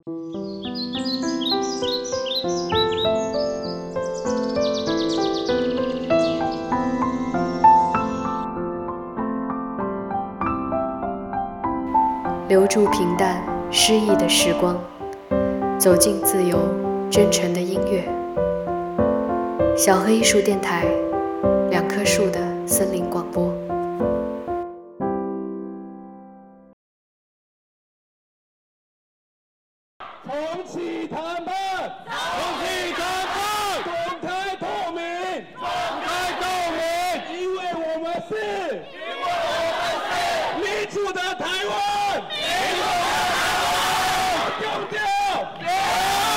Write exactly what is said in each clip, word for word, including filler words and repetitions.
留住平淡诗意的时光，走进自由真诚的音乐。小河艺术电台，两棵树的森林广播。 重启谈判，重启谈判，公开透明，公开透明，因为我们是，因为我们是民主的台湾，民主的台湾，丢掉，丢掉。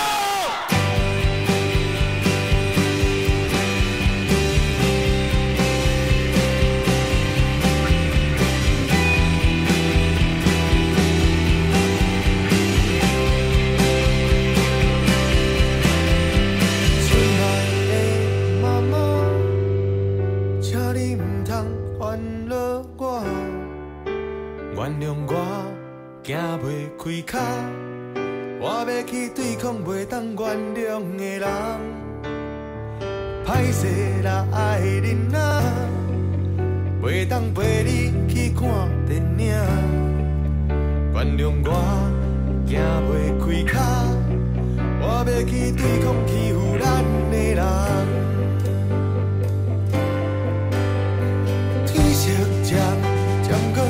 原谅我行袂开脚，我要去对抗袂当原谅的人。歹势啦，爱恁啊，袂当陪你去看电影。原谅我行袂开脚，我要去对抗欺负咱的人。天色渐渐光。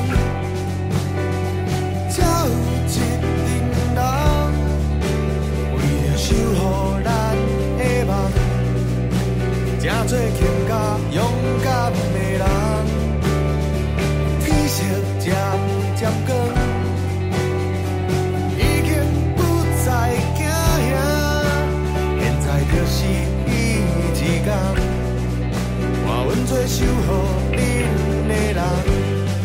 做强甲勇敢的人，天色渐渐光，已经不再惊吓，现在就是伊一天，换阮做守护恁的人。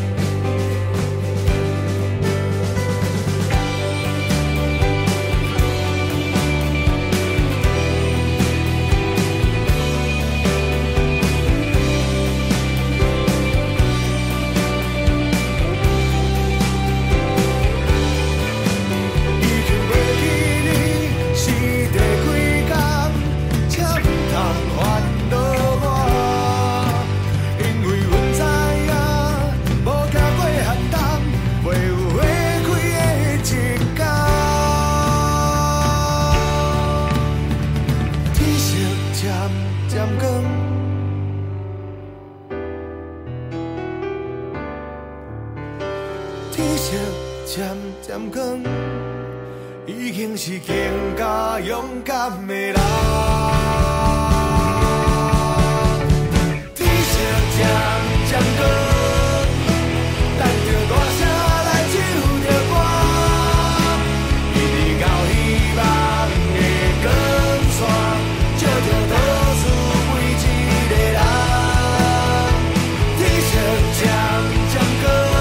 天色渐渐光，已经是强甲勇敢的人。天色渐渐光，等着大声来唱着歌，一直到希望的光线，照着倒数每一个人。天色渐渐光。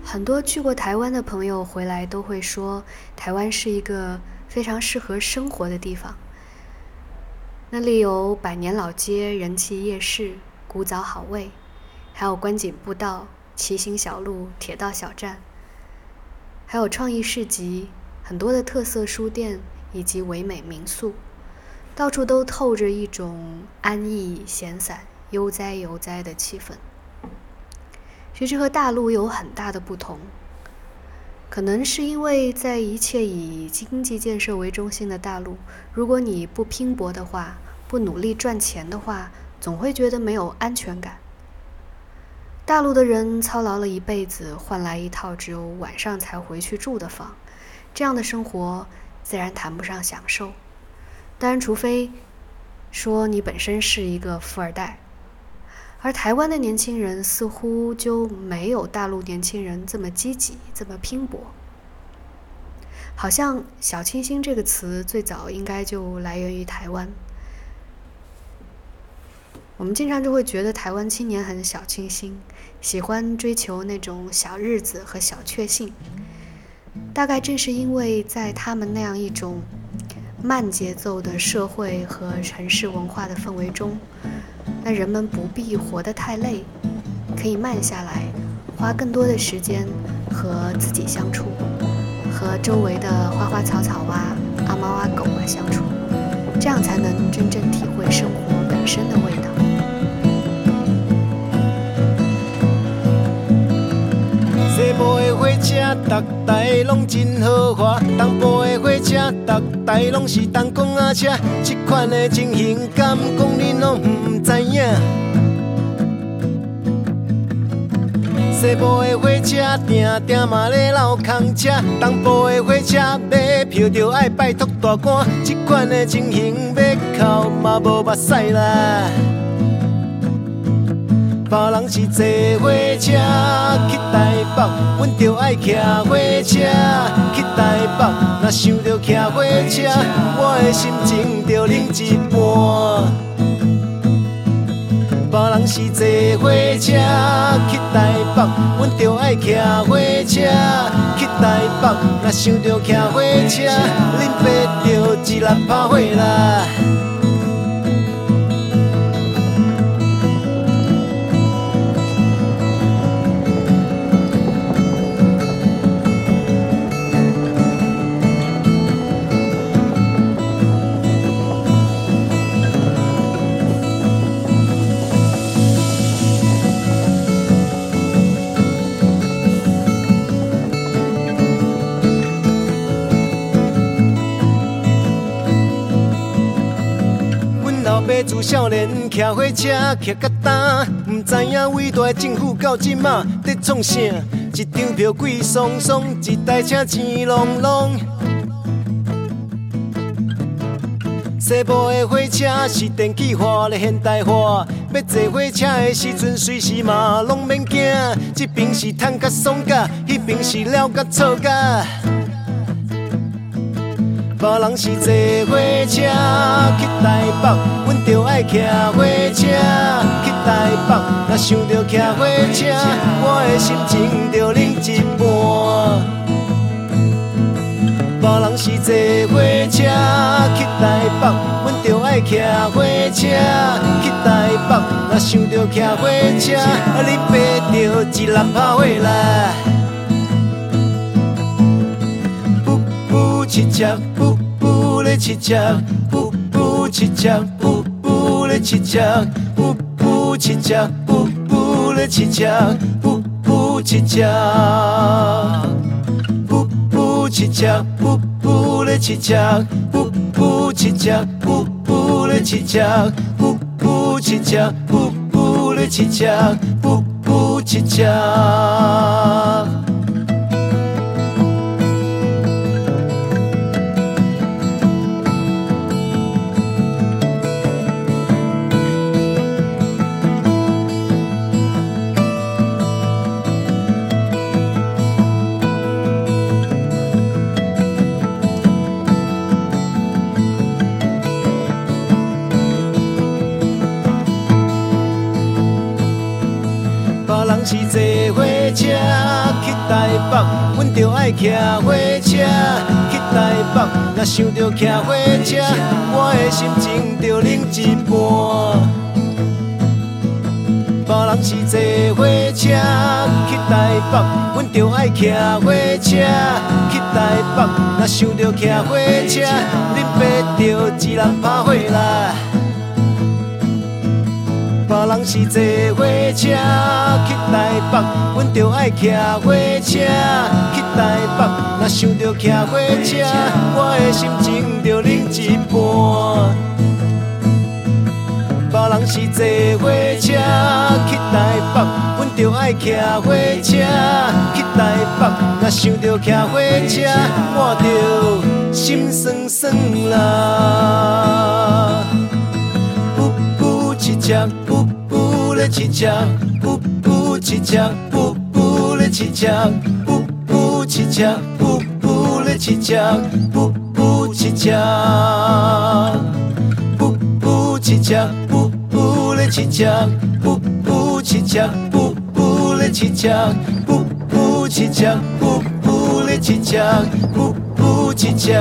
很多去过台湾的朋友回来都会说，台湾是一个非常适合生活的地方。那里有百年老街、人气夜市、古早好味，还有观景步道、骑行小路、铁道小站，还有创意市集，很多的特色书店以及唯美民宿，到处都透着一种安逸、闲散、悠哉悠哉的气氛。其实和大陆有很大的不同，可能是因为在一切以经济建设为中心的大陆，如果你不拼搏的话，不努力赚钱的话，总会觉得没有安全感。大陆的人操劳了一辈子，换来一套只有晚上才回去住的房，这样的生活自然谈不上享受。当然，除非说你本身是一个富二代。而台湾的年轻人似乎就没有大陆年轻人这么积极，这么拼搏。好像小清新这个词最早应该就来源于台湾。我们经常就会觉得台湾青年很小清新，喜欢追求那种小日子和小确幸。大概正是因为在他们那样一种慢节奏的社会和城市文化的氛围中，那人们不必活得太累，可以慢下来，花更多的时间和自己相处，和周围的花花草草啊、阿猫阿狗啊相处，这样才能真正体会生活本身的味道。 西部的火车，逐台拢真豪华；东部的火车，逐台拢是东公仔车。这款的情形，敢讲恁拢唔知影？西部的火车定定嘛咧闹空车，东部的火车买票就爱拜托大官。这款的情形，要哭嘛无目屎啦。别人是坐火车去台北，阮就爱骑火车去台北。若想着骑火车，我的心情就冷一半。别人是坐火车去台北，阮就爱骑火车去台北。若想着骑火车，恁爸就一力拍火啦。自少年骑火车骑到大，唔知影伟大的政府到即马在创啥？一张票贵爽爽，一台车钱隆隆。西部的火车是电气化的现代化，要坐火车的时阵，随时嘛拢免惊。这边是赚甲爽甲，迄边是了甲错甲。别人是坐火车去台北，阮就爱骑火车去台北。若想着骑火车，我的心情就冷一半。别人是坐火车去台北，阮就爱骑火车去台北。若想着骑火车，恁爸就一力拍火啦。七车，噗噗咧七车，噗噗七车，噗噗咧七车，噗噗七车，噗噗咧七车，噗噗七车，噗噗七车，噗噗咧七车，噗噗七车，噗噗咧七车，噗噗七车，噗噗咧七车，噗噗七车。 人是坐火车去台北，阮就爱骑火车去台北。若想着骑火车，我的心情就冷一半。别人是坐火车去台北，阮就爱骑火车去台北。若想着骑火车，恁爸就一人拍火啦。别人是坐火车去台北，阮就爱骑火车去台北。若想着骑火车，我的心情就冷一半。别人是坐火车去台北，阮就爱骑火车去台北。若想着骑火车，我就心酸酸啦。噗噗七车，噗噗咧七车，噗噗七车，噗噗咧七车，噗噗七车，噗噗咧七车，噗噗七车，噗噗七车。噗咧七车，噗噗七车，噗噗咧七车，噗噗七车，噗噗咧七车，噗噗七车。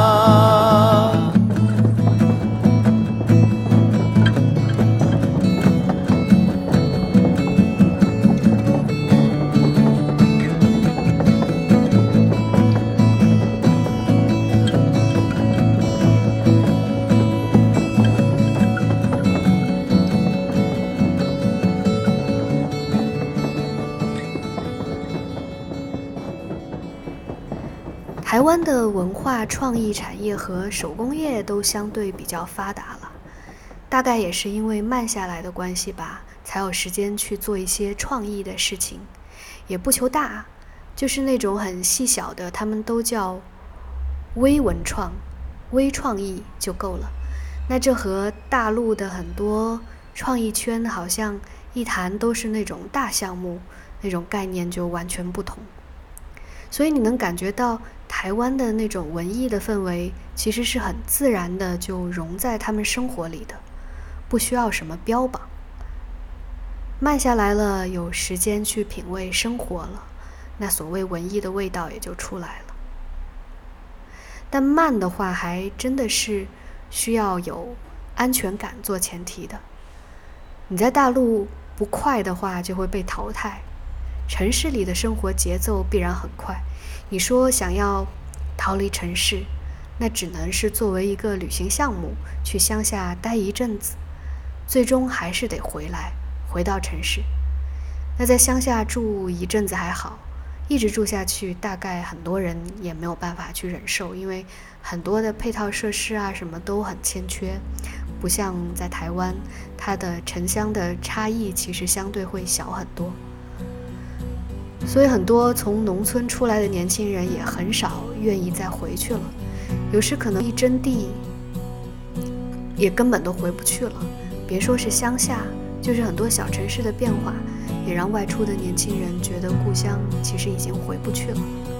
台湾的文化创意产业和手工业都相对比较发达了，大概也是因为慢下来的关系吧，才有时间去做一些创意的事情，也不求大，就是那种很细小的，他们都叫微文创、微创意就够了。那这和大陆的很多创意圈好像一谈都是那种大项目，那种概念就完全不同。所以你能感觉到台湾的那种文艺的氛围其实是很自然的就融在他们生活里的，不需要什么标榜。慢下来了，有时间去品味生活了，那所谓文艺的味道也就出来了。但慢的话还真的是需要有安全感做前提的。你在大陆不快的话就会被淘汰，城市里的生活节奏必然很快，你说想要逃离城市，那只能是作为一个旅行项目去乡下待一阵子，最终还是得回来回到城市。那在乡下住一阵子还好，一直住下去大概很多人也没有办法去忍受，因为很多的配套设施啊什么都很欠缺，不像在台湾，它的城乡的差异其实相对会小很多。所以很多从农村出来的年轻人也很少愿意再回去了，有时可能一征地也根本都回不去了，别说是乡下，就是很多小城市的变化也让外出的年轻人觉得故乡其实已经回不去了。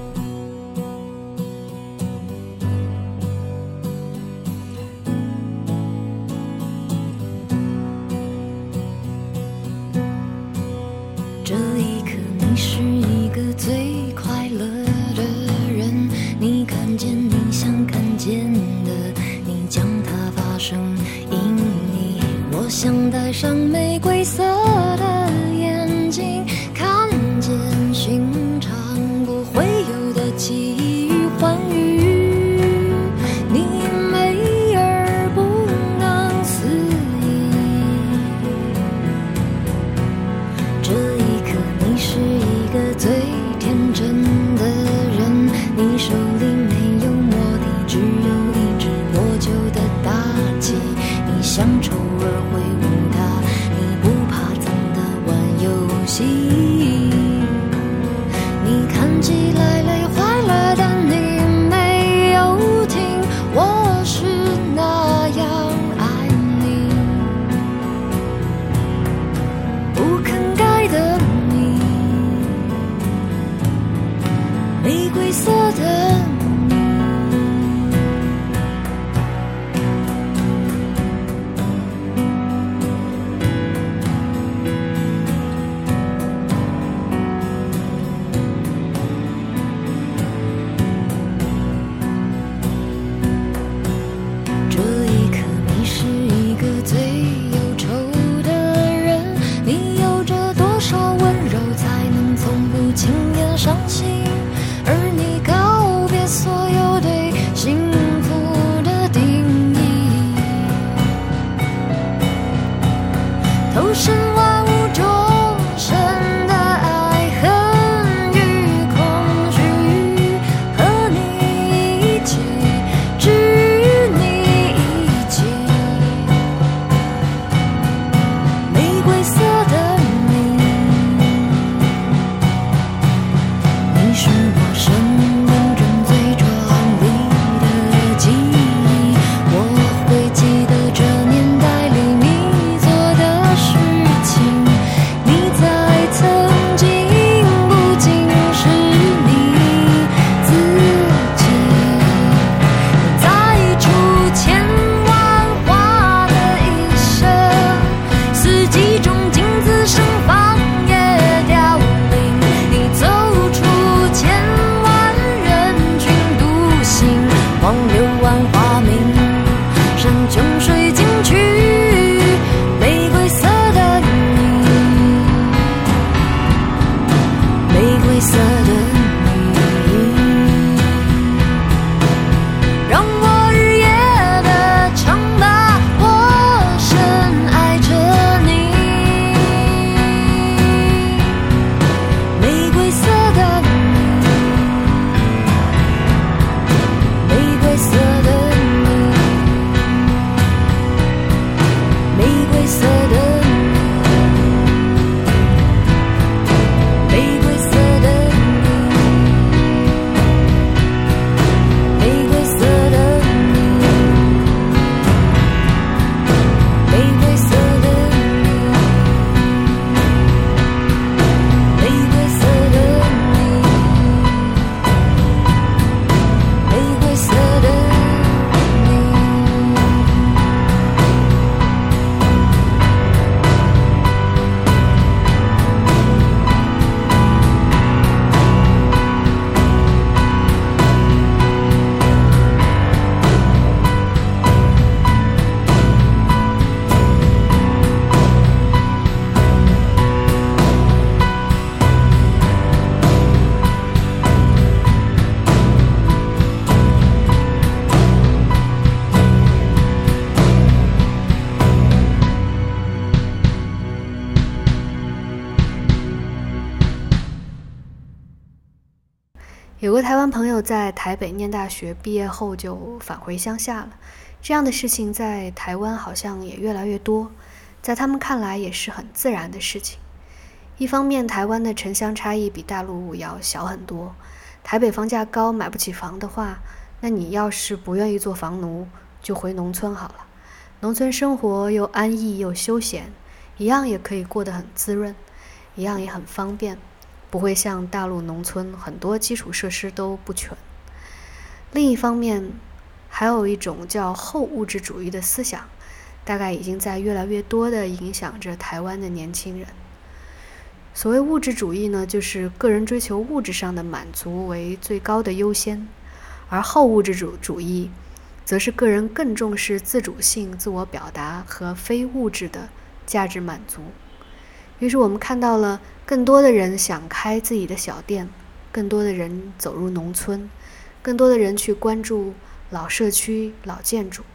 这一刻你是一个最快乐的人，你看见你想看见的，你将它发生因你。我想戴上玫瑰色的眼睛，看见寻常不会有的奇遇欢愉，你美而不能思议。这一刻你是一个最天真的人，你手里没有墨滴，只有一支破旧的大旗，你像丑儿挥舞它，你不怕脏的玩游戏，你看起来累坏了，但你没有听，我是那样爱你，不肯改的你，玫瑰色的你。 有个台湾朋友在台北念大学，毕业后就返回乡下了。这样的事情在台湾好像也越来越多，在他们看来也是很自然的事情。一方面，台湾的城乡差异比大陆要小很多，台北房价高，买不起房的话，那你要是不愿意做房奴，就回农村好了。农村生活又安逸又休闲，一样也可以过得很滋润，一样也很方便，不会像大陆农村很多基础设施都不全。另一方面，还有一种叫后物质主义的思想，大概已经在越来越多地影响着台湾的年轻人。所谓物质主义呢，就是个人追求物质上的满足为最高的优先，而后物质主主义则是个人更重视自主性、自我表达和非物质的价值满足。于是我们看到了更多的人想开自己的小店，更多的人走入农村，更多的人去关注老社区、老建筑，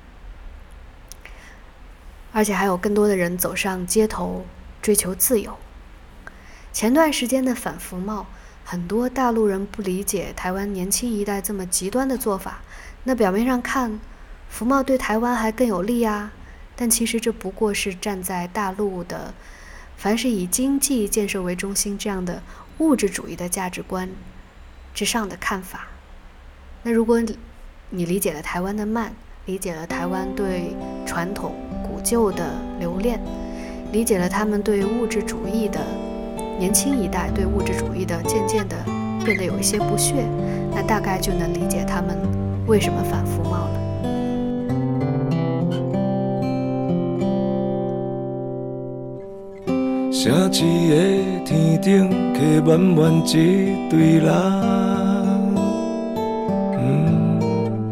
而且还有更多的人走上街头追求自由。前段时间的反服贸，很多大陆人不理解台湾年轻一代这么极端的做法。那表面上看，服贸对台湾还更有利啊，但其实这不过是站在大陆的凡是以经济建设为中心这样的物质主义的价值观之上的看法。那如果你理解了台湾的慢，理解了台湾对传统古旧的留恋，理解了他们对物质主义的年轻一代对物质主义的渐渐的变得有一些不屑，那大概就能理解他们为什么反服贸了。 城市的天顶，客满满一堆人，嗯，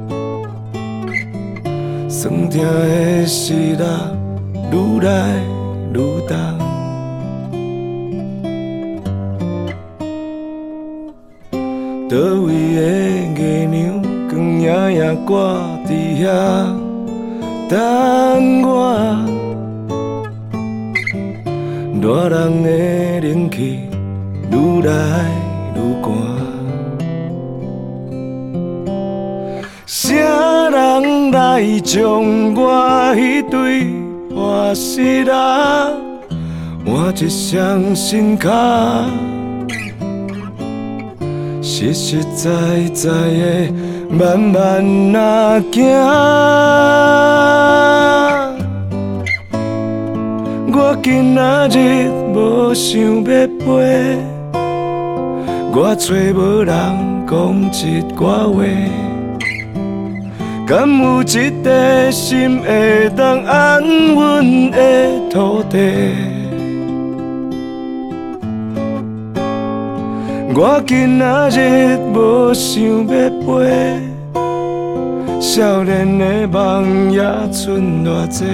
酸痛的时日愈来愈重。倒位的月娘，光影影挂伫遐等我。热人的冷气愈来愈寒，啥人来将我迄对破失人换一双新脚？实实在在的慢慢啊行，我今仔日无想要飞，我找无人讲一寡话，敢有一块心会当安稳的土地？我今仔日无想要飞，少年的梦也剩偌济。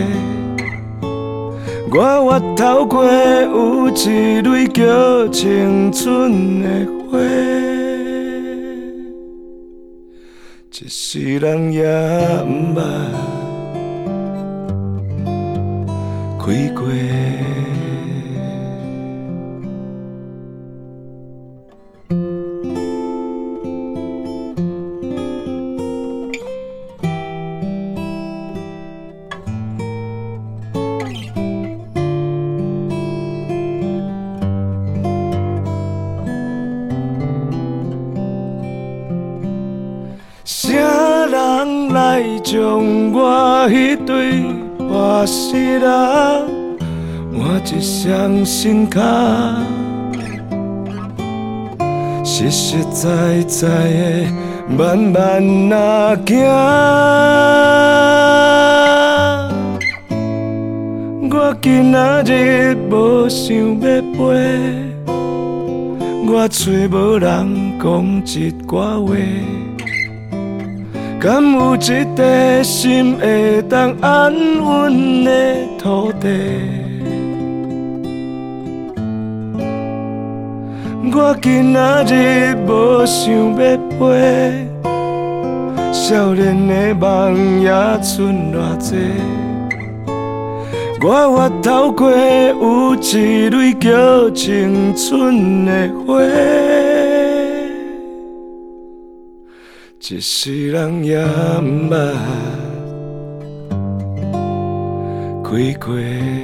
我越头过有一蕊叫青春的花，一世人也毋捌开过。啥人来将我迄对破失人换一双新脚？实实在在的慢慢啊行，我今仔日无想要飞，我找无人讲一寡话。敢有一块心会当安稳的土地？我今仔日无想要飞，少年的梦也剩偌济。我越头过有一蕊叫青春的花。 一世人也毋捌开过。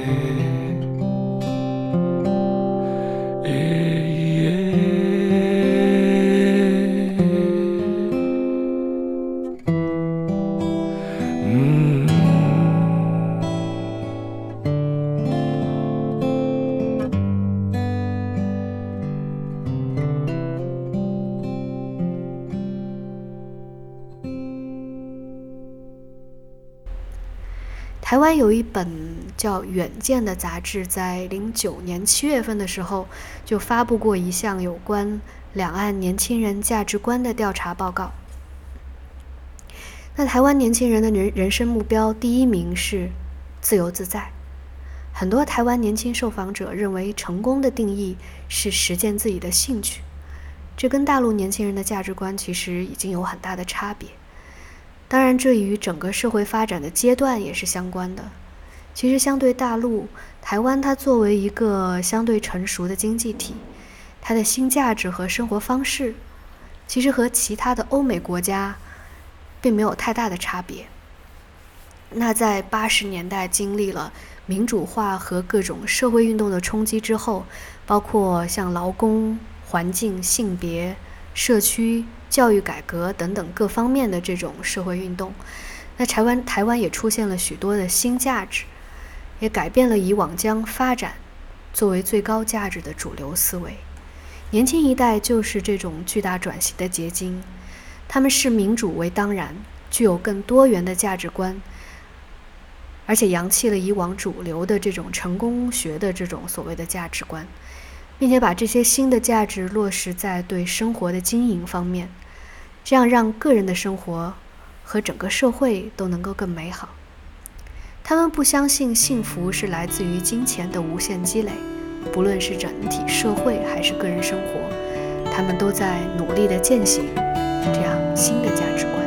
台湾有一本叫《远见》的杂志，在零九年七月份的时候就发布过一项有关两岸年轻人价值观的调查报告。那台湾年轻人的人人生目标第一名是自由自在。很多台湾年轻受访者认为成功的定义是实践自己的兴趣，这跟大陆年轻人的价值观其实已经有很大的差别。当然，这与整个社会发展的阶段也是相关的。其实相对大陆，台湾它作为一个相对成熟的经济体，它的新价值和生活方式其实和其他的欧美国家并没有太大的差别。那在八十年代经历了民主化和各种社会运动的冲击之后，包括像劳工、环境、性别、社区、教育改革等等各方面的这种社会运动，那台湾台湾也出现了许多的新价值，也改变了以往将发展作为最高价值的主流思维。年轻一代就是这种巨大转型的结晶，他们视民主为当然，具有更多元的价值观，而且扬弃了以往主流的这种成功学的这种所谓的价值观，并且把这些新的价值落实在对生活的经营方面，这样让个人的生活和整个社会都能够更美好。他们不相信幸福是来自于金钱的无限积累，不论是整体社会还是个人生活，他们都在努力地践行这样新的价值观。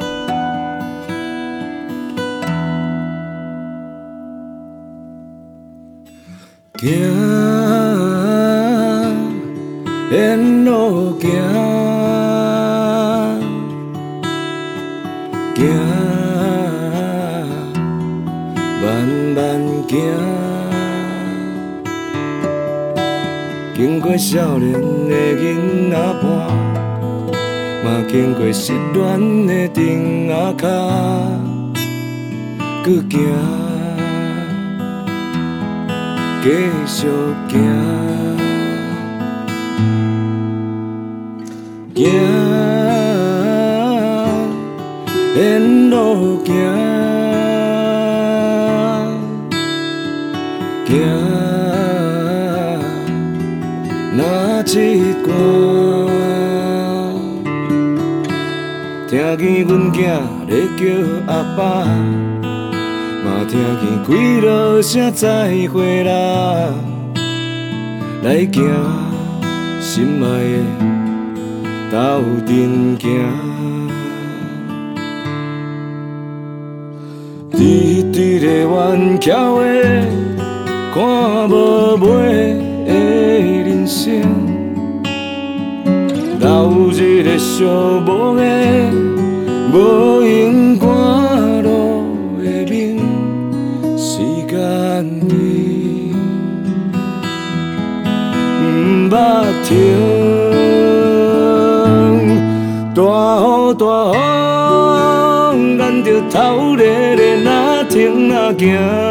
行，沿路行，行，慢慢行，经过少年的囡仔伴，嘛经过失恋的丁仔脚，搁行。继续行，行，沿路行，行，若一段，听见阮囝咧叫阿爸。嘛听见几落声再会啦，来行心爱的斗阵行，直直的弯桥的看无尾的人生，流日的寂寞的无影赶路的面。时间伊毋捌停，大雨大风，咱着头热热哪停哪行，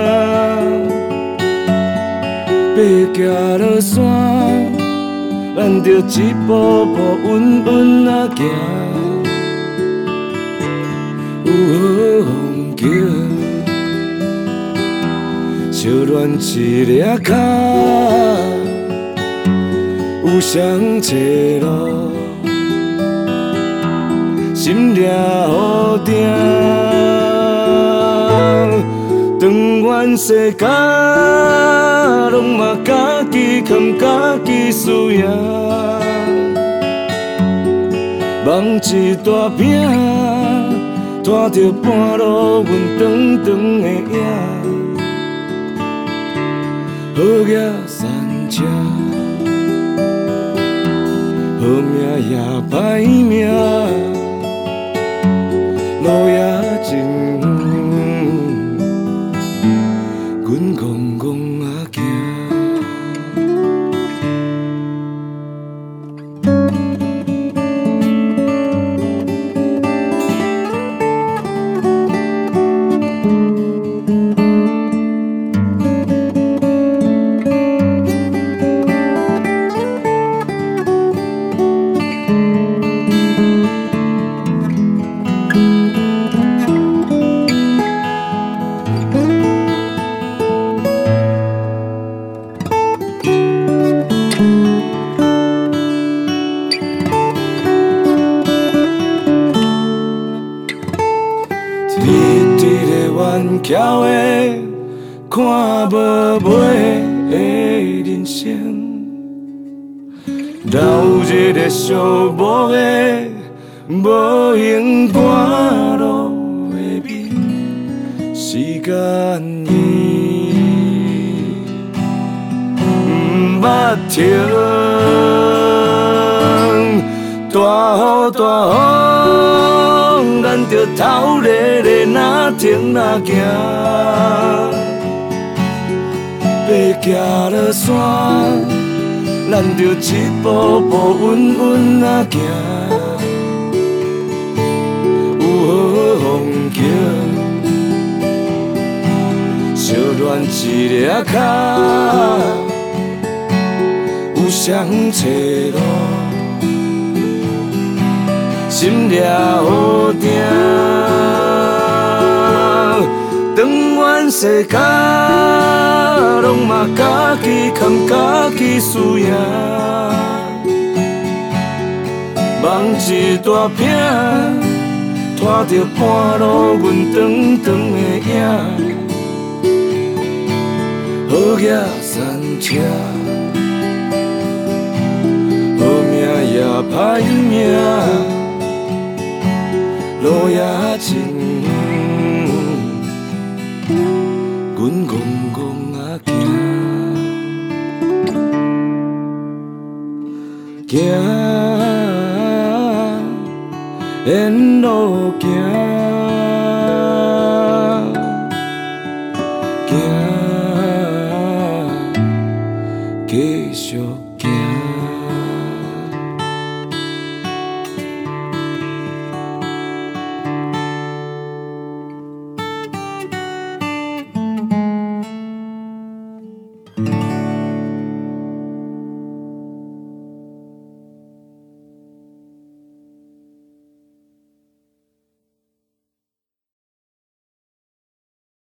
爬行落山，咱着一步步稳稳哪行，有好风景。小恋一粒脚，有双找路，心掠雨定，长远世界，拢嘛家己扛家己输赢，梦一大饼，拖着半路阮长长的影。好业善车，好命也歹命， 巧的看无尾的人生。流日的寂寞的无影赶路的美，时间伊毋捌停。大雨大风，咱着头热热哪停哪行，爬行落山，咱着一步步稳稳啊行。有好风景，小恋一个脚，有双找路。心掠好定，长远世界，拢嘛家己扛家己输赢。梦一大饼，拖着半路阮长长的影，好野山车，好命也歹命。路也真远，阮戆戆啊行，行沿路行。